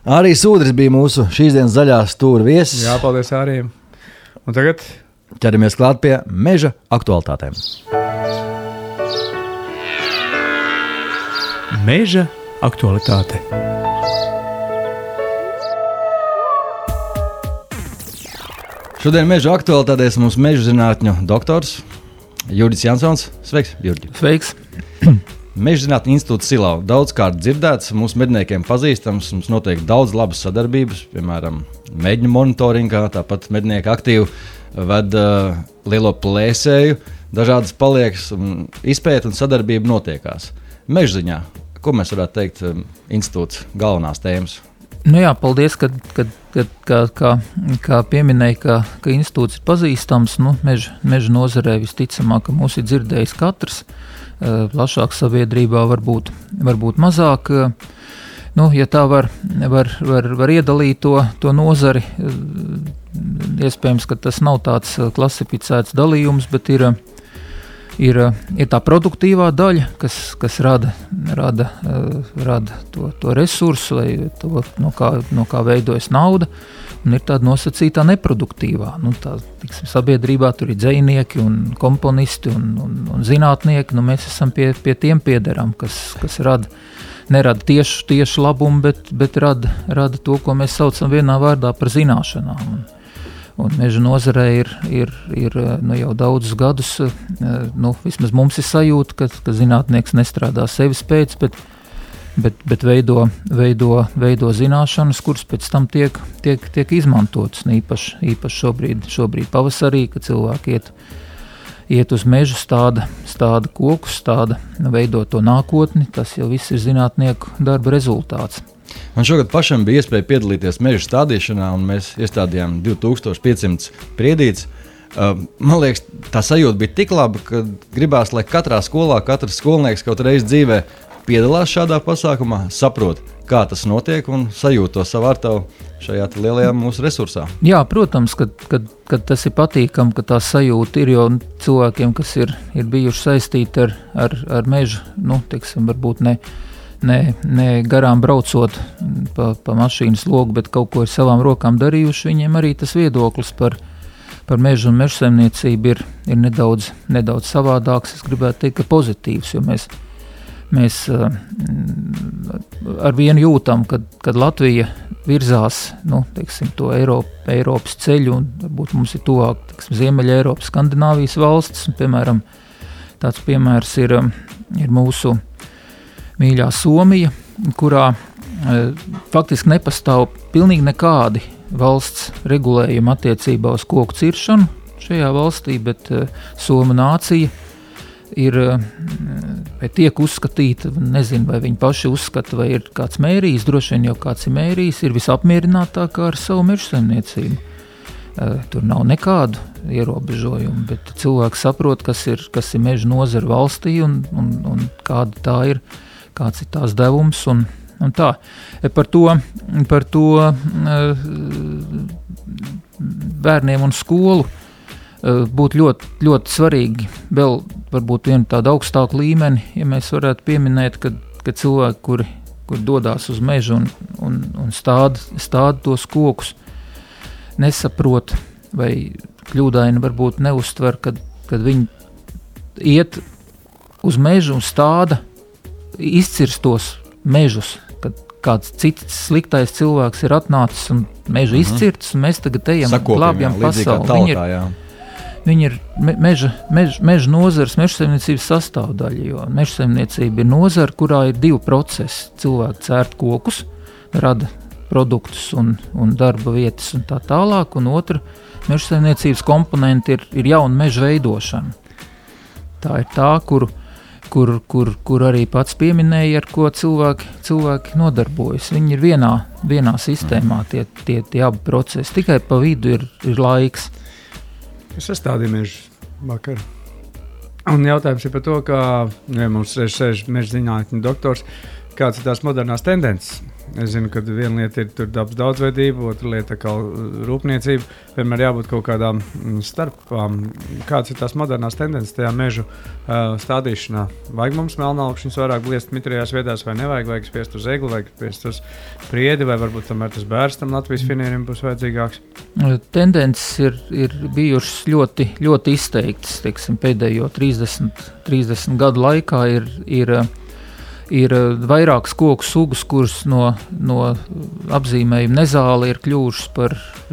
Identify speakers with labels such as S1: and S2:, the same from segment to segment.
S1: Arī Sūdris bija mūsu šīs dienas zaļā stūra viesis.
S2: Jā, paldies arī. Un tagad
S1: ķeramies klāt pie meža aktualitātēm.
S2: Meža aktualitāte.
S1: Šodien meža aktualitātēs mums meža zinātņu doktors Juridis Jansons. Sveiks, Jurģi.
S3: Sveiks.
S1: Meža zinātņu institūts Silau daudzkārt dzirdēts, mūsu medniekiem pazīstams, mums notiek daudz labas sadarbības, piemēram, medņu monitoringā, tāpat mednieki aktīvi ved lielo plēsēju, dažādas paliekas, izpēta un sadarbība notiekās. Meža ziņā, ko mēs varētu teikt institūts galvenās tēmas?
S3: Nu jā, paldies, kā pieminēja, ka institūts ir pazīstams. Meža nozarē visticamāk, ka mūs ir dzirdējis katrs. Plašāk sabiedrībā varbūt mazāk. Ja tā var iedalīt to nozari, iespējams, ka tas nav tāds klasificēts dalījums, bet ir tā produktīvā daļa, kas rada to resursu, vai to, no kā veidojas nauda, un ir tāda nosacītā neproduktīvā. Sabiedrībā tur ir dzejnieki un komponisti un zinātnieki. Mēs esam pie tiem piederam, kas nerada tieši labumu, bet rada to, ko mēs saucam vienā vārdā par zināšanām. Un meža nozarē ir jau daudzus gadus, vismaz mums ir sajūta, ka zinātnieks nestrādā sevis pēc, bet veido zināšanas, kuras pēc tam tiek izmantotas. Īpaši šobrīd pavasarī, kad cilvēki iet uz mežu, stāda kokus, veido to nākotni, tas jau viss ir zinātnieku darba rezultāts.
S1: Man šogad pašam bija iespēja piedalīties meža stādīšanā, un mēs iestādījām 2500 priedītes. Man liekas, tā sajūta bija tik laba, ka gribās, lai katrā skolā, katrs skolnieks kaut reiz dzīvē piedalās šādā pasākumā, saprot, kā tas notiek un sajūt to savu artavu šajā lielajā mūsu resursā. Jā,
S3: protams, ka tas ir patīkami, ka tā sajūta ir, jo cilvēkiem, kas ir bijuši saistīti ar mežu, varbūt ne garām braucot pa mašīnas logu, bet kaut ko ar savām rokām darījuši, viņiem arī tas viedoklis par mežu un mežsaimniecību ir nedaudz savādāks. Es gribētu teikt, ka pozitīvs, jo mēs ar vienu jūtam, kad Latvija virzās to Eiropas ceļu, un varbūt mums ir tuvāk Ziemeļa Eiropas, Skandināvijas valstis. Un, piemēram, tāds piemērs ir mūsu mīļā Somija, kurā faktiski nepastāv pilnīgi nekādi valsts regulējumi attiecībā uz koku ciršanu šajā valstī, bet Somu nācija tiek uzskatīta, nezinu, vai viņi paši uzskata, vai ir kāds mērījis, droši vien jau kāds ir mērījis, ir visapmierinātākā ar savu mežsaimniecību. Tur nav nekādu ierobežojumu, bet cilvēks saprot, kas ir meža nozara valstī un kāda tā ir, kāds ir tās devums un tā. Par to bērniem un skolu būtu ļoti, ļoti svarīgi vēl varbūt vienu tādu augstāku līmeni, ja mēs varētu pieminēt, ka cilvēki, kuri dodās uz mežu un stāda tos kokus, nesaprot vai kļūdaini varbūt neuztver, kad viņi iet uz mežu un stāda, izcirstos mežus, kad kāds cits sliktais cilvēks ir atnācis un mežu izcirts, un mēs tagad ejam glābjam pasauli. Viņi ir meža nozares, mežsaimniecības sastāvdaļa, jo mežsaimniecība ir nozara, kurā ir divi procesi. Cilvēki cērt kokus, rada produktus un darba vietas un tā tālāk, un otra mežsaimniecības komponenti ir jauna meža veidošana. Tā ir tā, kur arī pats pieminēja, ar ko cilvēki nodarbojas. Viņi ir vienā sistēmā, tie abi procesi, tikai pa vidu ir laiks.
S2: Es sastādīju mežu vakar. Un jautājums ir par to, ka mums sēž meža zinātņu doktors, kāds ir tās modernās tendences Es zinu, ka viena lieta ir tur dabas daudzveidība, otra lieta kā rūpniecība. Vienmēr jābūt kaut kādām starpām. Kādas ir tās modernās tendences tajā mežu stādīšanā? Vajag mums melnākšņus vairāk bliest mitrajās vietās vai nevajag? Vajag spiest uz egli, vajag spiest uz priedi vai varbūt tomēr tas bērs tam Latvijas finierim būs vajadzīgāks?
S3: Tendences ir bijušas ļoti, ļoti izteiktas. Teiksim, pēdējo 30 gadu laikā ir vairākas koku sugas, kuras no apzīmējuma nezāli ir kļuvušas par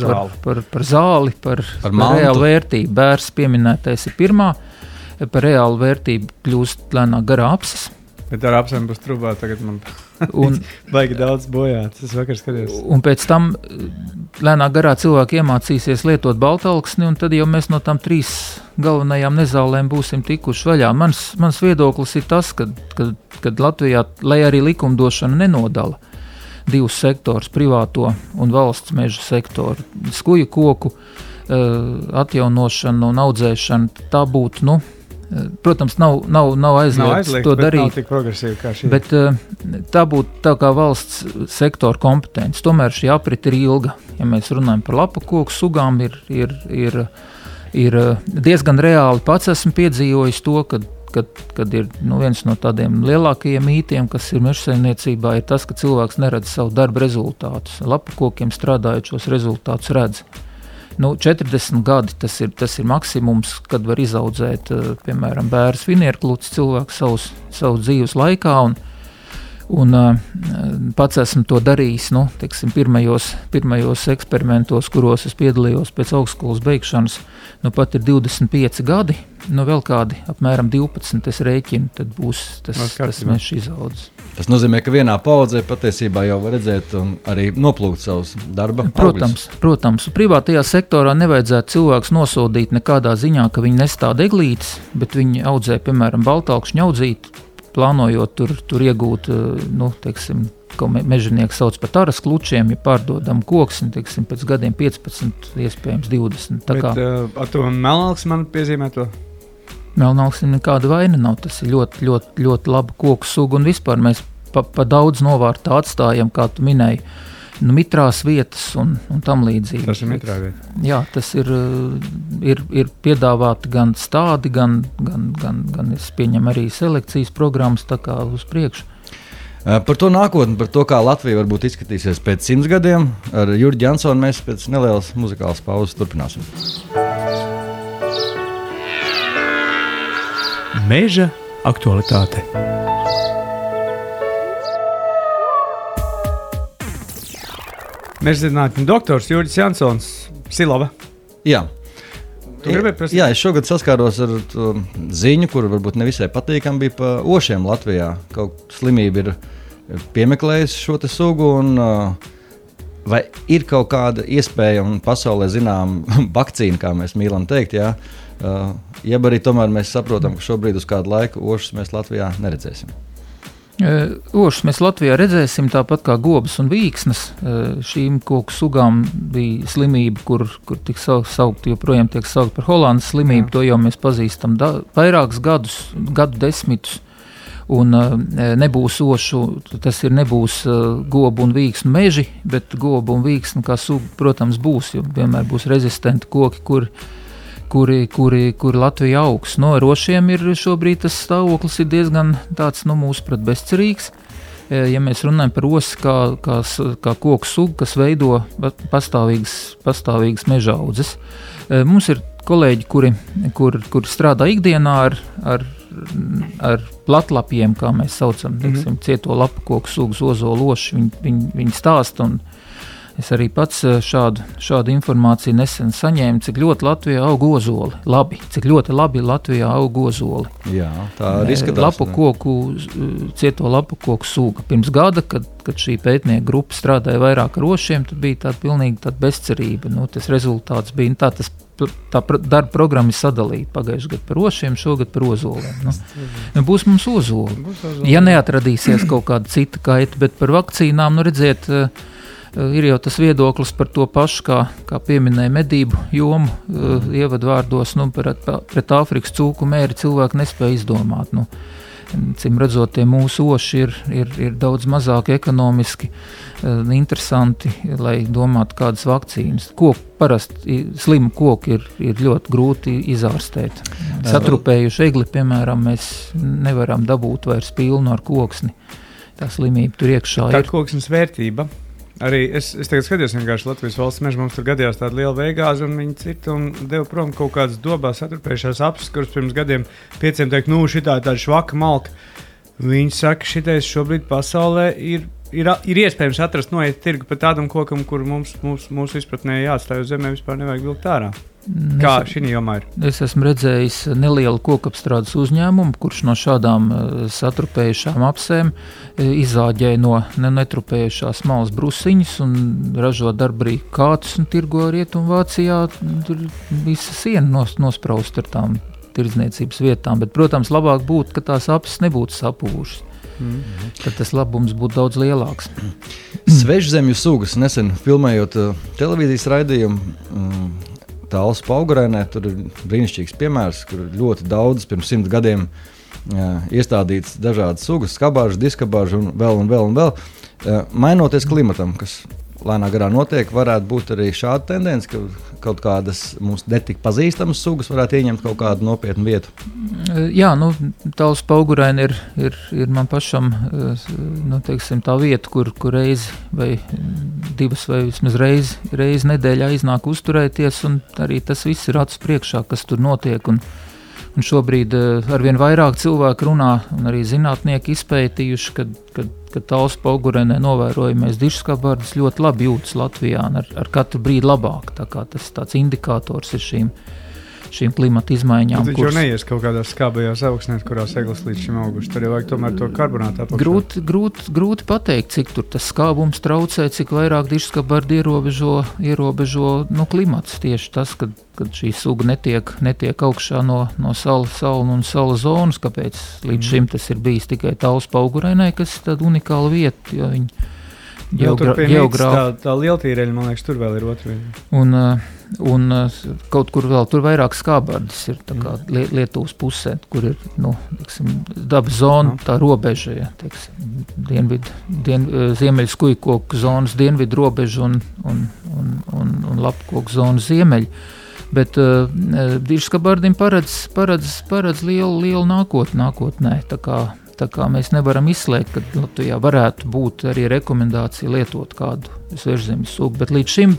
S3: zāli, par reālu vērtību. Bērs pieminētais ir pirmā, par reālu vērtību kļūst lēnāk garā apses.
S2: Bet ar apsēm būs trubā, tagad man baigi daudz bojāts. Es vakar skatījos.
S3: Un pēc tam lēnāk garā cilvēki iemācīsies lietot baltalksni, un tad jau mēs no tām 3 galvenajām nezālēm būsim tikuši vaļā. Mans viedoklis ir tas, kad Latvijā, lai arī likumdošana nenodala 2 sektorus, privāto un valsts meža sektoru, skuju koku atjaunošanu un audzēšanu, tā būtu, protams, nav aizliegts to darīt,
S2: nav tik progresīvi kā šī.
S3: Bet tā būtu tā kā valsts sektora kompetence. Tomēr šī aprita ir ilga. Ja mēs runājam par lapu koku sugām, ir diezgan reāli pats esmu piedzīvojis to, kad ir viens no tādiem lielākajiem mītiem, kas ir mežsaimniecībā, ir tas, ka cilvēks neredz savu darba rezultātus. Lapu kokiem strādājot šos rezultātus redz. 40 gadi tas ir maksimums, kad var izaudzēt, piemēram, bērns finierklucis cilvēks savu dzīves laikā, un pats esmu to darījis, teiksim, pirmajos eksperimentos, kuros es piedalījos pēc augstskolas beigšanas, pat ir 25 gadi, vēl kādi apmēram 12 es rēķinu, tad būs tas mežs izaudzis.
S1: Tas nozīmē, ka vienā paudzē patiesībā jau var redzēt un arī noplūkt savus darba augļus.
S3: Protams. Privātajā sektorā nevajadzētu cilvēks nosodīt nekādā ziņā, ka viņi nestāda eglītes, bet viņi audzē, piemēram, baltalkšņu audzīti, plānojot tur iegūt, teiksim, ko mežonieki sauc par taras klučiem, ja pārdodam koksni, teiksim, pēc gadiem 15, iespējams 20.
S2: Bet ar to melnāks man piezīmē to?
S3: Melnāksim nekāda vaina nav, tas ir ļoti, ļoti, ļoti laba koku suga, un vispār mēs pa daudz novārtā atstājam, kā tu minēji, mitrās vietas un tam līdzīgi.
S2: Tas ir mitrā vieta.
S3: Jā, tas ir piedāvāti gan stādi, gan es pieņemu arī selekcijas programmas tā kā uz priekšu.
S1: Par to nākotni, par to, kā Latvija varbūt izskatīsies pēc 100 gadiem, ar Jurģi Jansonu mēs pēc nelielas muzikālas pauzes turpināsim.
S4: Meža aktualitāte.
S2: Mežzinātņu doktors Jurģis Jansons, Silava.
S1: Jā.
S2: Jā,
S1: es šogad saskāros ar ziņu, kur varbūt nevisai patīkami bija pa ošiem Latvijā. Kaut slimība ir piemeklējusi šo te sugu, un vai ir kaut kāda iespēja un pasaulē zinām vakcīna, kā mēs mīlam teikt, jā? Jeb arī tomēr mēs saprotam, ka šobrīd uz kādu laiku ošus mēs Latvijā neredzēsim.
S3: Ošus mēs Latvijā redzēsim tāpat kā gobas un vīksnes. Šīm koku sugām bija slimība, kur tik saukt, joprojām tiek saukt par Holandas slimību. Jā. To jau mēs pazīstam vairākus gadu desmitus. Un nebūs ošu, tas ir nebūs gobu un vīksnu meži, bet gobu un vīksnu kā suga, protams, būs, jo vienmēr būs rezistenti koki, kuri Latvijā augs. Ar ošiem ir šobrīd tas stāvoklis ir diezgan tāds, mūsuprāt, bezcerīgs. Ja mēs runājam par osi kā koku sugu, kas veido pastāvīgas mežaudzes. Mums ir kolēģi, kuri strādā ikdienā ar platlapiem, kā mēs saucam, teiksim, cieto lapu koku sugas ozolu oši, viņi stāsta, un es arī pats šādu informāciju nesen saņēmu, cik ļoti Latvijā aug ozoli. Cik ļoti labi Latvijā aug ozoli.
S1: Jā, tā arī izskatās.
S3: Cieto lapu koku suga. Pirms gada, kad šī pētnieku grupa strādāja vairāk ar ošiem, tad bija tāda pilnīgi cerība. Tas rezultāts bija tā darba programma ir sadalīta pagājušajā gadā par ošiem, šogad par ozoliem. Būs mums ozoli. Ja neatradīsies kaut kāda cita kaita, bet par vakcīnām, redziet, ir jau tas viedoklis par to pašu, kā pieminēja medību jomu ievadvārdos, pret Āfrikas cūku mēri cilvēki nespēja izdomāt. cim redzot, tie mūsu oši ir daudz mazāk ekonomiski interesanti, lai domātu kādas vakcīnas. Parasti slimu koku ir ļoti grūti izārstēt. Satrupējuši egli, piemēram, mēs nevaram dabūt vairs pilnu ar koksni. Tā slimība tur iekšā
S2: ir. Tā koksnes vērtība. Arī es tagad skatījos vienkārši Latvijas valsts meža, mums tur gadījās tāda liela veigāze, un viņi cirta un deva prom kaut kādas dobās satrupējušās apses, kuras pirms gadiem 5 teikt, šitā ir tāda švaka malka. Viņi saka, šitais šobrīd pasaulē ir iespējams atrast noiet tirgu pat tādam kokam, kur mums izpratnē jāatstāj uz zemē, vispār nevajag vilkt ārā. Kā šī jomā ir?
S3: Es esmu redzējis nelielu kokapstrādes uzņēmumu, kurš no šādām satrupējušām apsēm izāģēja no netrupējušās malas brusiņas un ražo darbrīku kātus un tirgo Rietumvācijā. Tur visa siena nospraust ar tām tirdzniecības vietām, bet, protams, labāk būtu, ka tās apses nebūtu sapūšas. Tad tas labums būtu daudz lielāks.
S1: Svežzemju sugas nesen filmējot televīzijas raidījumu, Tāls Paugurēnē, tur ir brīnišķīgs piemērs, kur ļoti daudz pirms 100 gadiem iestādīts dažādas sugas, skabāžas, diskabāžas un vēl. Mainoties klimatam, kas lēnā garā notiek, varētu būt arī šāda tendence, ka kaut kādas mums netik pazīstamas sugas varētu ieņemt kaut kādu nopietnu vietu.
S3: Jā, Tāls Paugurēni ir man pašam, teiksim, tā vieta, kur reizi vai divas vai vismaz reizi nedēļā iznāk uzturēties, un arī tas viss ir acis priekšā, kas tur notiek, un šobrīd arvien vairāk cilvēku runā, un arī zinātnieki izpētījuši, ka Tāls Paugurēnē novērojamais dižskabardas ļoti labi jūtas Latvijā, un ar katru brīdi labāk, tā kā tas tāds indikators ir šīm klimata izmaiņām.
S2: Tad jau neies kaut kādās skābajās augsnēs, kurās eglis līdz šim auguši. Tur jau vajag tomēr to karbonātu apakšā.
S3: Grūti pateikt, cik tur tas skābums traucē, cik vairāk dižskabardi ierobežo klimats. Tieši tas, kad šī suga netiek augšā no salu un salu zonas, kāpēc līdz šim tas ir bijis tikai Tāls Paugurēnai, kas ir tāda unikāla vieta, jo viņi
S2: tā lieltīreļa, man liekas, tur vēl ir otra vieta.
S3: Un kaut kur vēl tur vairāk skābardas ir tā kā Lietuvas pusē, kur ir, dabas zona, tā robeža, ja, ziemeļu skujkoku zonas dienvidu robeža un lapkoku zona ziemeļu. Bet dižskabardim paredz lielu nākotnē, tā kā mēs nevaram izslēgt, ka Latvijā varētu būt arī rekomendācija lietot kādu svežzemju sugu, bet līdz šim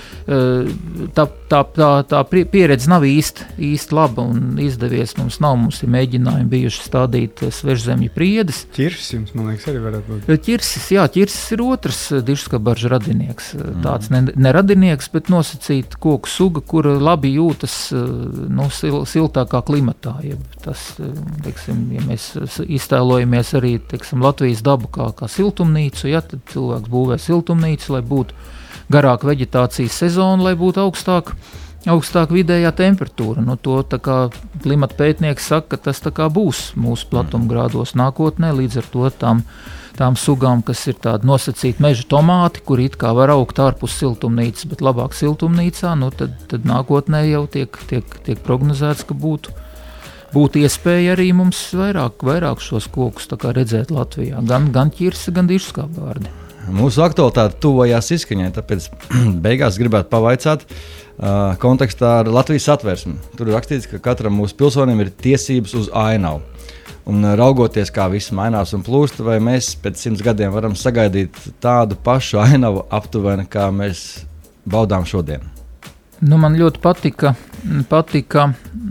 S3: tā pieredze nav īsti laba un izdevies. Mums ir mēģinājumi bijuši stādīt svežzemju priedes.
S2: Ķirsis jums, man liekas, arī varētu būt.
S3: Ķirsis ir otrs dižskabaržu radinieks. Tāds ne radinieks, bet nosacīta koku suga, kura labi jūtas siltākā klimatā. Tas, ja mēs iztēlojamies arī Latvijas dabu kā siltumnīcu, tad cilvēks būvē siltumnīcu, lai būtu garāka veģetācijas sezona, lai būtu augstāka vidējā temperatūra. To klimata pētnieks saka, ka tas būs mūsu platumgrādos nākotnē, līdz ar to tām sugām, kas ir tādi nosacīti meža tomāti, kuri it kā var augt ārpus siltumnīcas, bet labāk siltumnīcā, tad nākotnē jau tiek prognozēts, ka būtu iespēja arī mums vairāk šos kokus redzēt Latvijā, gan ķirsi, gan dižskābārdi.
S1: Mūsu aktualitāte tuvojās izskaņai, tāpēc beigās gribētu pavaicāt kontekstā ar Latvijas Satversmi. Tur ir rakstīts, ka katram mūsu pilsonim ir tiesības uz ainavu. Un raugoties, kā viss mainās un plūst, vai mēs pēc 100 gadiem varam sagaidīt tādu pašu ainavu aptuveni, kā mēs baudām šodien?
S3: Man ļoti patika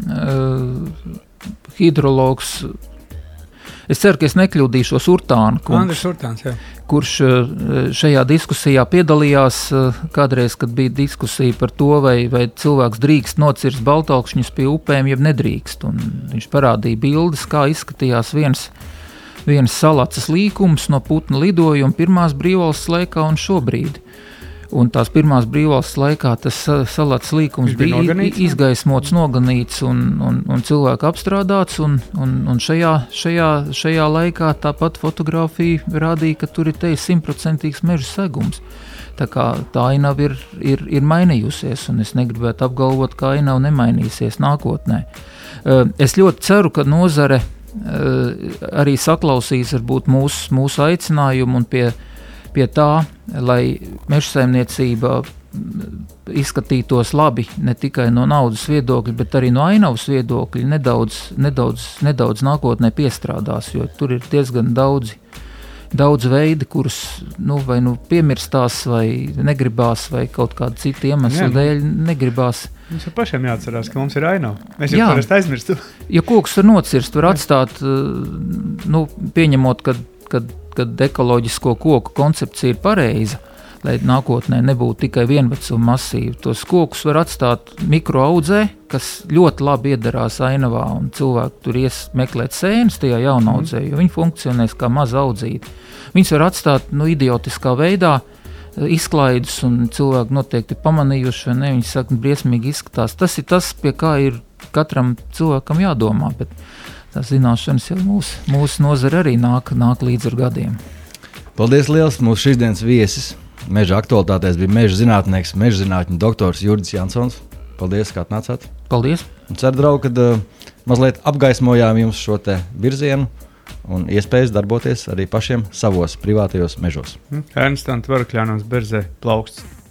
S3: hidrologs. Es ceru, ka es nekļūdīšos, Urtāna kungs, kurš šajā diskusijā piedalījās kādreiz, kad bija diskusija par to, vai cilvēks drīkst nocirst baltaukšņus pie upēm, jeb nedrīkst. Un viņš parādīja bildes, kā izskatījās viens salacas līkums no putna lidojuma pirmās brīvvalsts laikā un šobrīd. Un tās pirmās brīvvalsts laikā tas salats līkums bija izgaismots, noganīts un cilvēku apstrādāts, un šajā laikā tāpat fotografija rādīja, ka tur ir 100% meža segums. Tā kā tā ainava ir mainījusies, un es negribētu apgalvot, ka ainava nemainīsies nākotnē. Es ļoti ceru, ka nozare arī saklausīs varbūt mūsu aicinājumu un pie tā, lai mežsaimniecība izskatītos labi ne tikai no naudas viedokļa, bet arī no ainavas viedokļa nedaudz nākotnē piestrādās, jo tur ir diezgan daudz veidi, kurus vai piemirstās, vai negribās, vai kaut kāda cita iemesla dēļ negribās.
S2: Mums ir pašiem jāatcerās, ka mums ir ainava. Mēs jau parasti aizmirstam.
S3: Ja kokus var nocirst, var atstāt, pieņemot, kad ekoloģisko koku koncepcija ir pareiza, lai nākotnē nebūtu tikai vienvecuma masīvi. Tos kokus var atstāt mikroaudzē, kas ļoti labi iedarās ainavā, un cilvēki tur meklēt sēnes tajā jaunaudzē, jo viņi funkcionēs kā maza audzīte. Viņus var atstāt idiotiskā veidā, izklaidus, un cilvēki noteikti pamanījuši, vai ne, viņi saka, briesmīgi izskatās. Tas ir tas, pie kā ir katram cilvēkam jādomā, bet tās zināšanas jau mūsu nozara arī nāk līdz ar gadiem.
S1: Paldies liels, mūsu šīsdienas viesis. Meža aktualitātēs bija meža zinātnieks, meža zinātņu doktors Jurģis Jansons. Paldies, kā atnācāt.
S3: Paldies.
S1: Un ceru, draugi, kad mazliet apgaismojām jums šo te virzienu un iespējas darboties arī pašiem savos privātajos mežos.
S2: Ernsts Antvarakļānos Berzē plauksts.